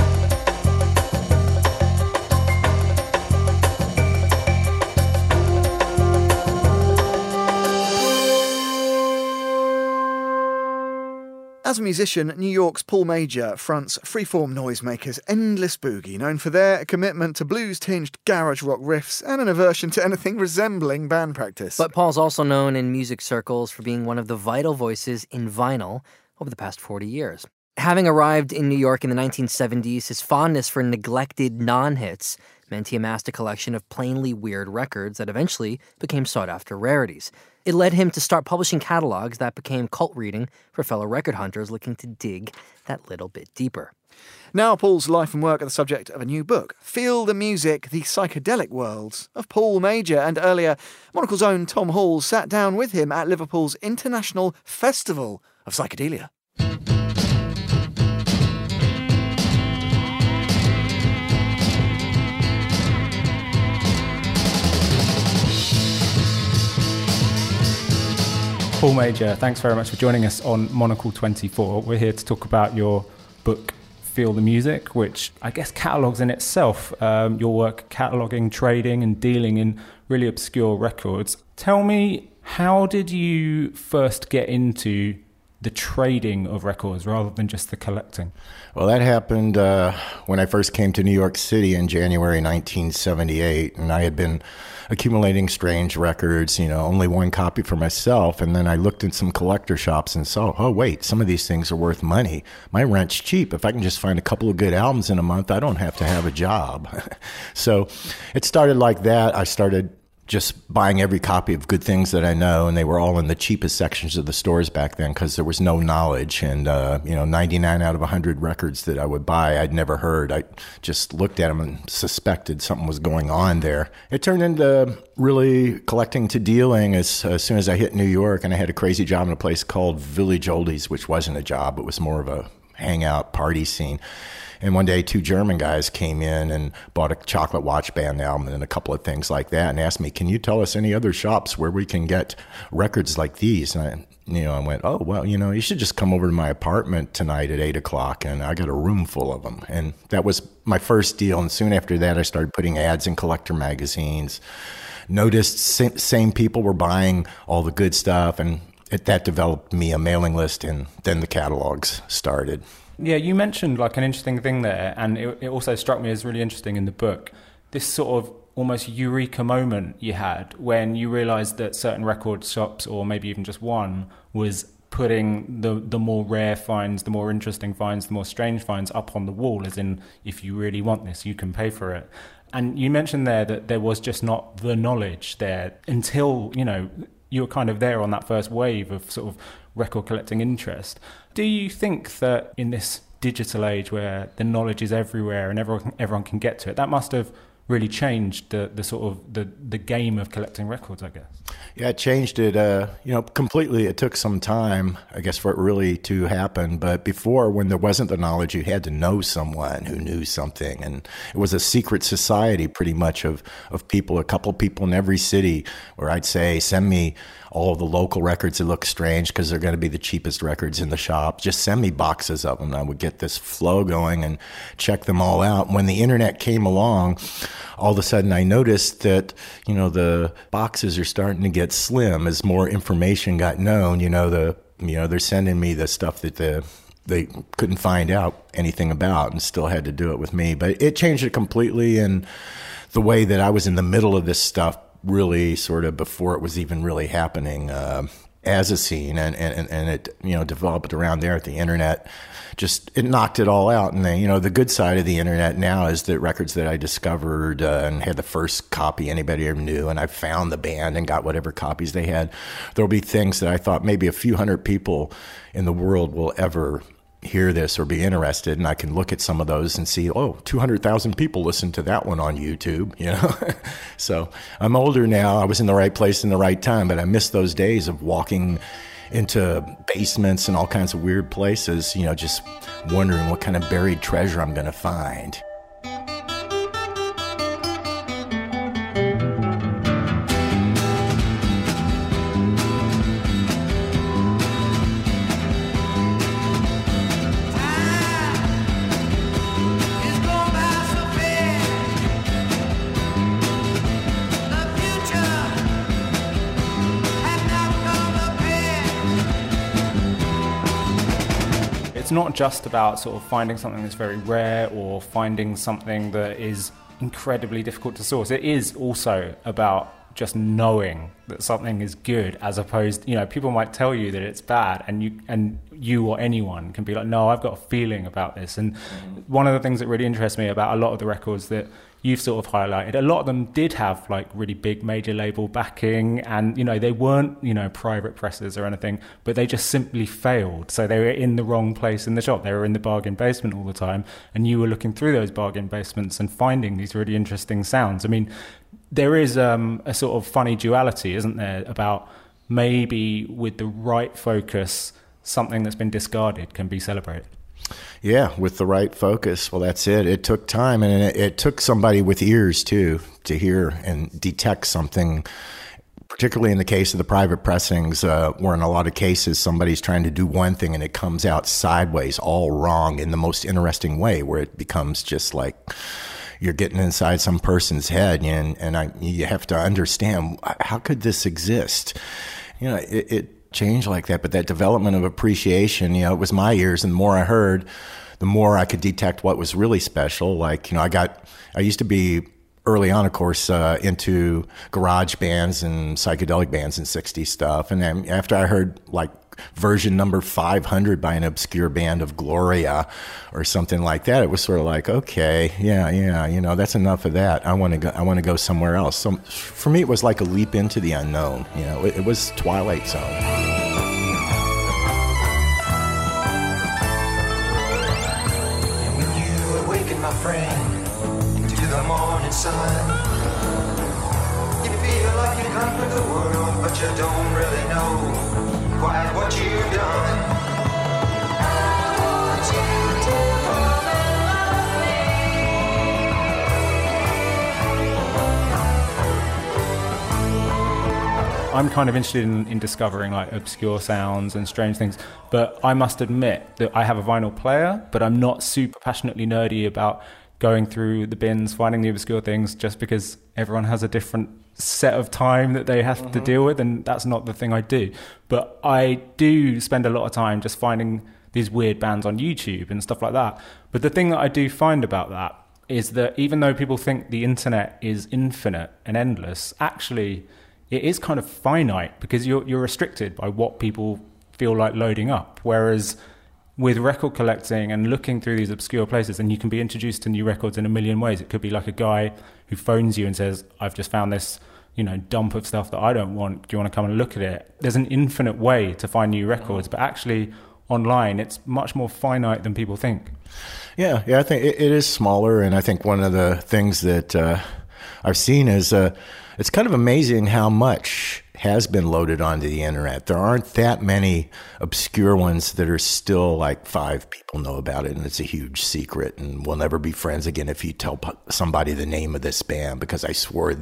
[SPEAKER 1] As a musician, New York's Paul Major fronts freeform noisemakers Endless Boogie, known for their commitment to blues-tinged garage rock riffs and an aversion to anything resembling band practice.
[SPEAKER 2] But Paul's also known in music circles for being one of the vital voices in vinyl over the past forty years. Having arrived in New York in the nineteen seventies, his fondness for neglected non-hits meant he amassed a collection of plainly weird records that eventually became sought-after rarities. It led him to start publishing catalogs that became cult reading for fellow record hunters looking to dig that little bit deeper.
[SPEAKER 1] Now Paul's life and work are the subject of a new book, Feel the Music, The Psychedelic Worlds of Paul Major. And earlier, Monocle's own Tom Hall sat down with him at Liverpool's International Festival of Psychedelia.
[SPEAKER 7] Paul Major, thanks very much for joining us on Monocle twenty-four. We're here to talk about your book, Feel the Music, which I guess catalogues in itself um, your work cataloguing, trading and dealing in really obscure records. Tell me, how did you first get into the trading of records rather than just the collecting?
[SPEAKER 8] Well, that happened uh, when I first came to New York City in January nineteen seventy-eight, and I had been accumulating strange records, you know, only one copy for myself, and then I looked in some collector shops and saw, oh, wait, some of these things are worth money. My rent's cheap. If I can just find a couple of good albums in a month, I don't have to have a job. So it started like that. I started just buying every copy of good things that I know, and they were all in the cheapest sections of the stores back then because there was no knowledge. And, uh, you know, ninety-nine out of one hundred records that I would buy, I'd never heard. I just looked at them and suspected something was going on there. It turned into really collecting to dealing as, as soon as I hit New York, and I had a crazy job in a place called Village Oldies, which wasn't a job. It was more of a hangout party scene. And one day, two German guys came in and bought a Chocolate Watch Band album and a couple of things like that, and asked me, "Can you tell us any other shops where we can get records like these?" And I, you know, I went, "Oh, well, you know, you should just come over to my apartment tonight at eight o'clock, and I got a room full of them." And that was my first deal. And soon after that, I started putting ads in collector magazines. Noticed same, same people were buying all the good stuff, and it, that developed me a mailing list, and then the catalogs started.
[SPEAKER 7] Yeah, you mentioned like an interesting thing there, and it, it also struck me as really interesting in the book. This sort of almost eureka moment you had when you realised that certain record shops, or maybe even just one, was putting the the more rare finds, the more interesting finds, the more strange finds up on the wall, as in, if you really want this, you can pay for it. And you mentioned there that there was just not the knowledge there until, you know, you were kind of there on that first wave of sort of record collecting interest. Do you think that in this digital age where the knowledge is everywhere and everyone everyone can get to it, that must have really changed the, the sort of the, the game of collecting records, I guess?
[SPEAKER 8] Yeah, it changed it, uh, you know, completely. It took some time, I guess, for it really to happen. But before, when there wasn't the knowledge, you had to know someone who knew something. And it was a secret society pretty much of, of people, a couple people in every city, where I'd say, send me all of the local records that look strange because they're going to be the cheapest records in the shop. Just send me boxes of them. I would get this flow going and check them all out. When the internet came along, all of a sudden I noticed that, you know, the boxes are starting to get slim as more information got known. You know, the you know, they're sending me the stuff that the they couldn't find out anything about, and still had to do it with me. But it changed it completely, and the way that I was in the middle of this stuff really sort of before it was even really happening uh, as a scene, and, and, and it, you know, developed around there at the internet. Just, it knocked it all out. And then, you know, the good side of the internet now is that records that I discovered uh, and had the first copy anybody ever knew, and I found the band and got whatever copies they had. There'll be things that I thought maybe a few hundred people in the world will ever hear this or be interested, and I can look at some of those and see, oh, two hundred thousand people listened to that one on YouTube, you know? So I'm older now. I was in the right place in the right time, but I miss those days of walking into basements and all kinds of weird places, you know, just wondering what kind of buried treasure I'm going to find.
[SPEAKER 7] It's not just about sort of finding something that's very rare or finding something that is incredibly difficult to source. It is also about just knowing that something is good, as opposed, you know, people might tell you that it's bad, and you and you or anyone can be like, no, I've got a feeling about this. And mm-hmm. one of the things that really interests me about a lot of the records that you've sort of highlighted, a lot of them did have like really big major label backing, and, you know, they weren't, you know, private presses or anything, but they just simply failed. So they were in the wrong place in the shop. They were in the bargain basement all the time, and you were looking through those bargain basements and finding these really interesting sounds. I mean, there is um, a sort of funny duality, isn't there, about maybe with the right focus, something that's been discarded can be celebrated.
[SPEAKER 8] Yeah, with the right focus. Well, that's it. It took time, and it, it took somebody with ears, too, to hear and detect something, particularly in the case of the private pressings, uh, where in a lot of cases somebody's trying to do one thing and it comes out sideways, all wrong in the most interesting way, where it becomes just like you're getting inside some person's head, and, and I, you have to understand, how could this exist? You know, it, it change like that, but that development of appreciation, you know, it was my ears, and the more I heard, the more I could detect what was really special. Like, you know, I got, I used to be early on, of course, uh, into garage bands and psychedelic bands and sixties stuff. And then after I heard like version number five hundred by an obscure band of Gloria or something like that, it was sort of like, okay, yeah, yeah, you know, that's enough of that. I want to go, I want to go somewhere else. So for me, it was like a leap into the unknown. You know, it, it was Twilight Zone.
[SPEAKER 9] My friend, into the morning sun. You feel like you conquered the world, but you don't really know quite what you've done. I want you to come and love me.
[SPEAKER 7] I'm kind of interested in, in discovering like obscure sounds and strange things, but I must admit that I have a vinyl player, but I'm not super passionately nerdy about going through the bins, finding the obscure things, just because everyone has a different set of time that they have mm-hmm. to deal with, and that's not the thing I do. But I do spend a lot of time just finding these weird bands on YouTube and stuff like that. But the thing that I do find about that is that even though people think the internet is infinite and endless, actually it is kind of finite, because you're you're restricted by what people feel like loading up. Whereas with record collecting and looking through these obscure places, and you can be introduced to new records in a million ways. It could be like a guy who phones you and says, I've just found this, you know, dump of stuff that I don't want. Do you want to come and look at it? There's an infinite way to find new records, but actually online, it's much more finite than people think.
[SPEAKER 8] Yeah, yeah, I think it, it is smaller, and I think one of the things that uh, I've seen is uh, it's kind of amazing how much has been loaded onto the internet. There aren't that many obscure ones that are still like five people know about it, and it's a huge secret, and we'll never be friends again if you tell somebody the name of this band, because I swore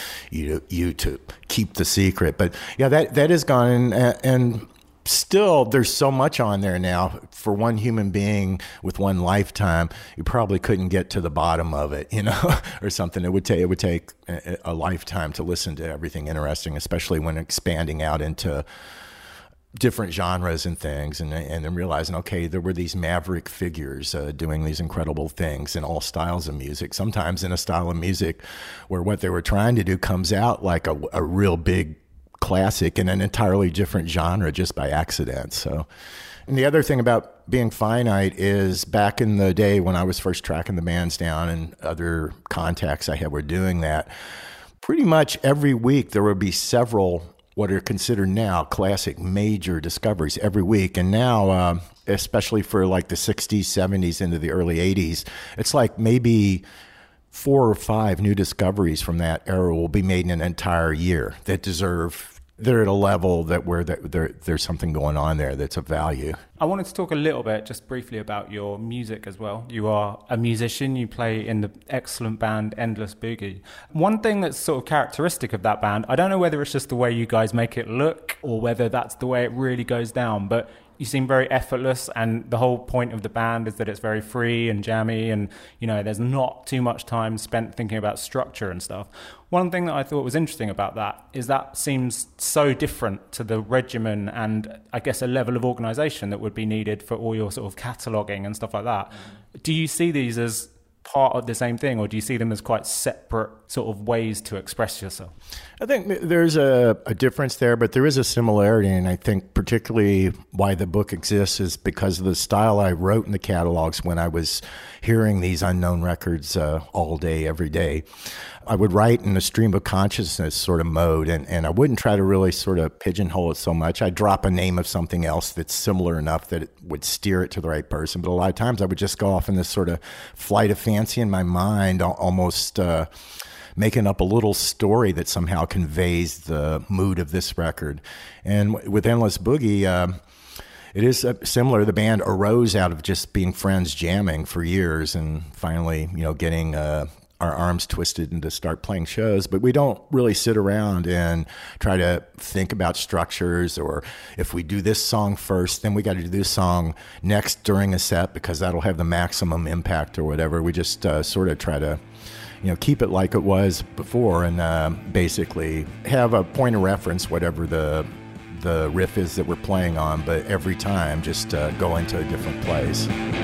[SPEAKER 8] you you to keep the secret. But yeah, that that is gone, and, and still there's so much on there now. For one human being with one lifetime, you probably couldn't get to the bottom of it, you know, or something. It would take it would take a, a lifetime to listen to everything interesting, especially when expanding out into different genres and things, and and then realizing, okay, there were these maverick figures uh, doing these incredible things in all styles of music. Sometimes in a style of music where what they were trying to do comes out like a, a real big classic in an entirely different genre just by accident. So, and the other thing about being finite is back in the day when I was first tracking the bands down, and other contacts I had were doing that, pretty much every week there would be several what are considered now classic major discoveries every week. And now, uh, especially for like the sixties, seventies, into the early eighties, it's like maybe four or five new discoveries from that era will be made in an entire year that deserve, they're at a level that where there, there's something going on there that's of value.
[SPEAKER 7] I wanted to talk a little bit, just briefly, about your music as well. You are a musician. You play in the excellent band Endless Boogie. One thing that's sort of characteristic of that band, I don't know whether it's just the way you guys make it look or whether that's the way it really goes down, but you seem very effortless, and the whole point of the band is that it's very free and jammy, and you know there's not too much time spent thinking about structure and stuff. One thing that I thought was interesting about that is that seems so different to the regimen and I guess a level of organisation that would be needed for all your sort of cataloguing and stuff like that. Mm. Do you see these as part of the same thing, or do you see them as quite separate sort of ways to express yourself?
[SPEAKER 8] I think there's a, a difference there, but there is a similarity, and I think particularly why the book exists is because of the style I wrote in the catalogs when I was hearing these unknown records uh, all day, every day. I would write in a stream of consciousness sort of mode, and, and I wouldn't try to really sort of pigeonhole it so much. I'd drop a name of something else that's similar enough that it would steer it to the right person. But a lot of times I would just go off in this sort of flight of fancy in my mind, almost uh, making up a little story that somehow conveys the mood of this record. And with Endless Boogie, uh, it is similar. The band arose out of just being friends jamming for years and finally, you know, getting uh, our arms twisted and to start playing shows. But we don't really sit around and try to think about structures, or if we do this song first, then we got to do this song next during a set because that'll have the maximum impact or whatever. We just uh, sort of try to, you know, keep it like it was before, and uh, basically have a point of reference, whatever the the riff is that we're playing on, but every time just uh, go into a different place.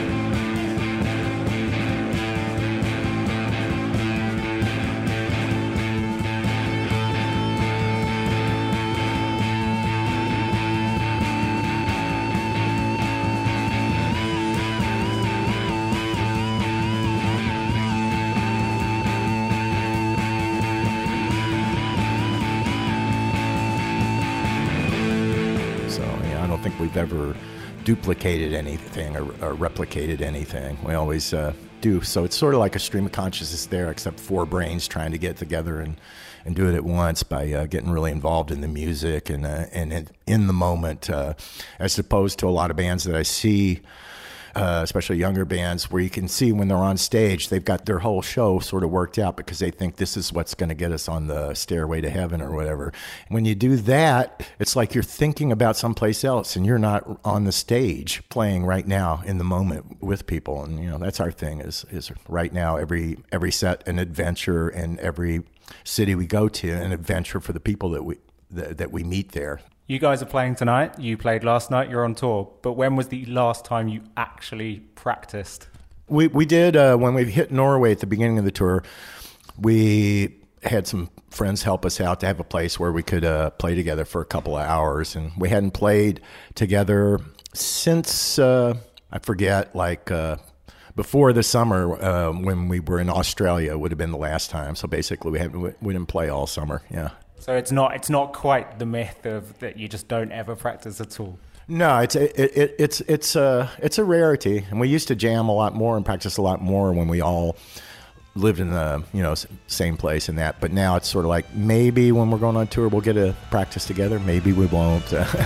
[SPEAKER 8] We've ever duplicated anything or, or replicated anything. We always uh, do. So it's sort of like a stream of consciousness there, except four brains trying to get together and, and do it at once by uh, getting really involved in the music and uh, and in, in the moment, uh, as opposed to a lot of bands that I see, uh, especially younger bands, where you can see when they're on stage, they've got their whole show sort of worked out because they think this is what's going to get us on the stairway to heaven or whatever. When you do that, it's like you're thinking about someplace else and you're not on the stage playing right now in the moment with people. And, you know, that's our thing is, is right now, every, every set, an adventure, and every city we go to, an adventure for the people that we, that, that we meet there.
[SPEAKER 7] You guys are playing tonight. You played last night. You're on tour. But when was the last time you actually practiced?
[SPEAKER 8] We we did uh, when we hit Norway at the beginning of the tour. We had some friends help us out to have a place where we could uh, play together for a couple of hours, and we hadn't played together since uh, I forget, like uh, before the summer uh, when we were in Australia would have been the last time. So basically, we haven't we didn't play all summer. Yeah.
[SPEAKER 7] So it's not it's not quite the myth of that you just don't ever practice at all.
[SPEAKER 8] No, it's it, it, it's it's a it's a rarity, and we used to jam a lot more and practice a lot more when we all lived in the you know same place and that. But now it's sort of like maybe when we're going on tour we'll get to practice together, maybe we won't.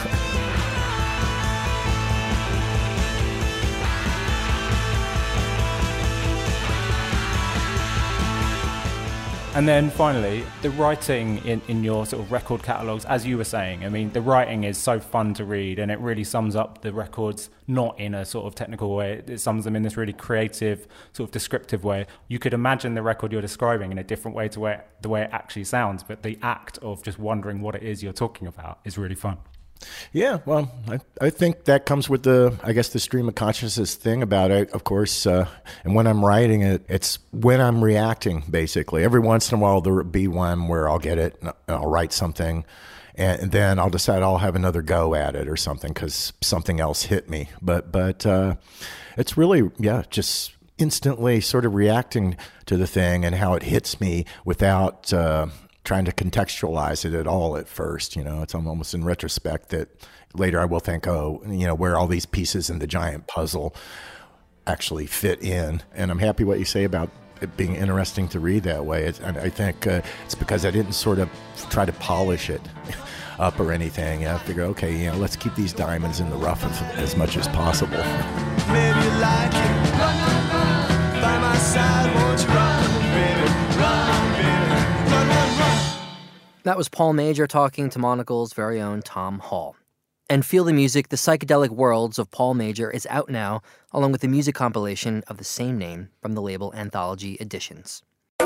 [SPEAKER 7] And then finally, the writing in, in your sort of record catalogues, as you were saying, I mean, the writing is so fun to read, and it really sums up the records, not in a sort of technical way. It sums them in this really creative, sort of descriptive way. You could imagine the record you're describing in a different way to where, the way it actually sounds, but the act of just wondering what it is you're talking about is really fun.
[SPEAKER 8] Yeah, well, I, I think that comes with the, I guess, the stream of consciousness thing about it, of course. Uh, and when I'm writing it, it's when I'm reacting, basically. Every once in a while, there'll be one where I'll get it, and I'll write something, and then I'll decide I'll have another go at it or something because something else hit me. But, but uh, it's really, yeah, just instantly sort of reacting to the thing and how it hits me without... Uh, trying to contextualize it at all at first. You know, it's almost in retrospect that later I will think, oh, you know, where all these pieces in the giant puzzle actually fit in. And I'm happy what you say about it being interesting to read that way. It's, and I think uh, it's because I didn't sort of try to polish it up or anything. I figure, okay, you know, let's keep these diamonds in the rough as, as much as possible.
[SPEAKER 3] Maybe you like it. By my side, won't you run, baby? Run, baby. Run, run, run.
[SPEAKER 2] That was Paul Major talking to Monocle's very own Tom Hall. And Feel the Music, The Psychedelic Worlds of Paul Major is out now, along with the music compilation of the same name from the label Anthology Editions.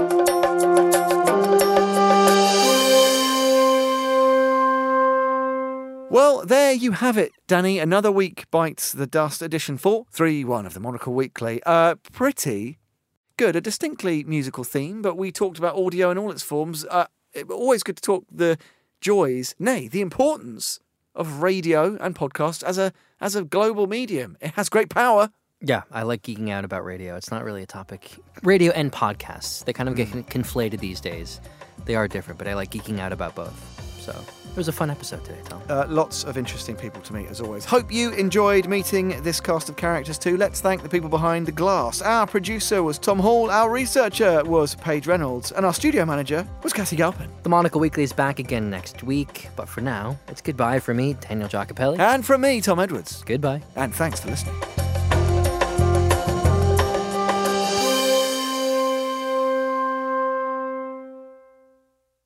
[SPEAKER 1] Well, there you have it, Danny. Another week bites the dust. Edition four, three one of the Monocle Weekly. Uh, pretty good. A distinctly musical theme, but we talked about audio in all its forms. Uh, it, always good to talk the joys, nay, the importance of radio and podcast as a as a global medium. It has great power.
[SPEAKER 2] Yeah, I like geeking out about radio. It's not really a topic. Radio and podcasts, they kind of get mm. conflated these days. They are different, but I like geeking out about both. So it was a fun episode today, Tom.
[SPEAKER 1] Uh, lots of interesting people to meet, as always. Hope you enjoyed meeting this cast of characters too. Let's thank the people behind the glass. Our producer was Tom Hall, our researcher was Paige Reynolds, and our studio manager was Cassie Galpin.
[SPEAKER 2] The Monocle Weekly is back again next week, but for now, it's goodbye from me, Daniel Giacopelli.
[SPEAKER 1] And from me, Tom Edwards.
[SPEAKER 2] Goodbye.
[SPEAKER 1] And thanks for listening.